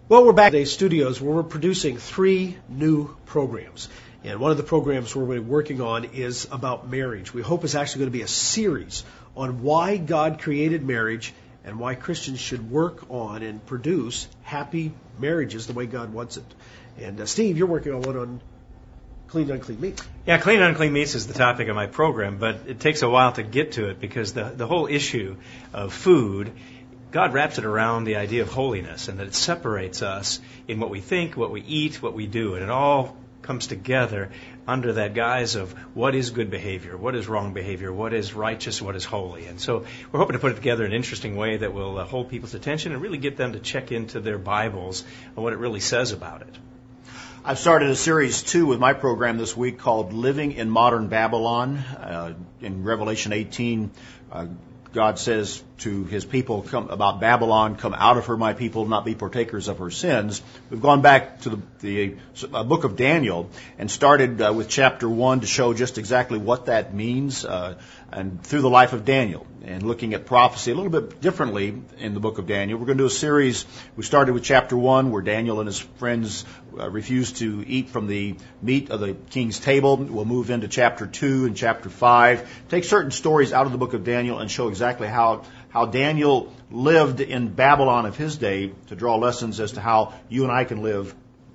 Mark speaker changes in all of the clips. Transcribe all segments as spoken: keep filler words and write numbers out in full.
Speaker 1: Well, we're back at today's studios where we're producing three new programs. And one of the programs we're working on is about marriage. We hope it's actually going to be a series on why God created marriage and why Christians should work on and produce happy marriages the way God wants it. And uh, Steve, you're working on one on clean and unclean meats.
Speaker 2: Yeah, clean and unclean meats is the topic of my program, but it takes a while to get to it because the, the whole issue of food, God wraps it around the idea of holiness and that it separates us in what we think, what we eat, what we do. And it all comes together under that guise of what is good behavior, what is wrong behavior, what is righteous, what is holy. And so we're hoping to put it together in an interesting way that will uh, hold people's attention and really get them to check into their Bibles and what it really says about it.
Speaker 3: I've started a series, too, with my program this week called Living in Modern Babylon. Uh, in Revelation eighteen, uh, God says to his people come, about Babylon, come out of her, my people, not be partakers of her sins. We've gone back to the, the uh, book of Daniel and started uh, with chapter one to show just exactly what that means uh, and through the life of Daniel and looking at prophecy a little bit differently in the book of Daniel. We're going to do a series. We started with chapter one where Daniel and his friends uh, refused to eat from the meat of the king's table. We'll move into chapter two and chapter five. Take certain stories out of the book of Daniel and show exactly how how Daniel lived in Babylon of his day to draw lessons as to how you and I can live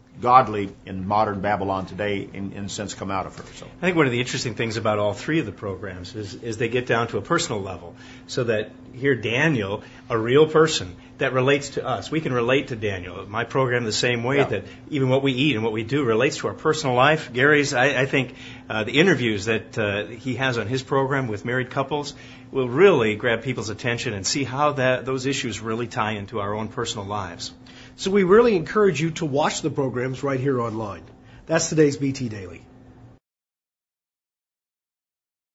Speaker 3: godly in modern Babylon today, in, in a sense, come out of her. So
Speaker 2: I think one of the interesting things about all three of the programs is, is they get down to a personal level, so that here Daniel, a real person that relates to us. We can relate to Daniel. My program the same way, yeah. That even what we eat and what we do relates to our personal life. Gary's, I, I think uh, the interviews that uh, he has on his program with married couples will really grab people's attention and see how that those issues really tie into our own personal lives.
Speaker 1: So we really encourage you to watch the programs right here online. That's today's B T Daily.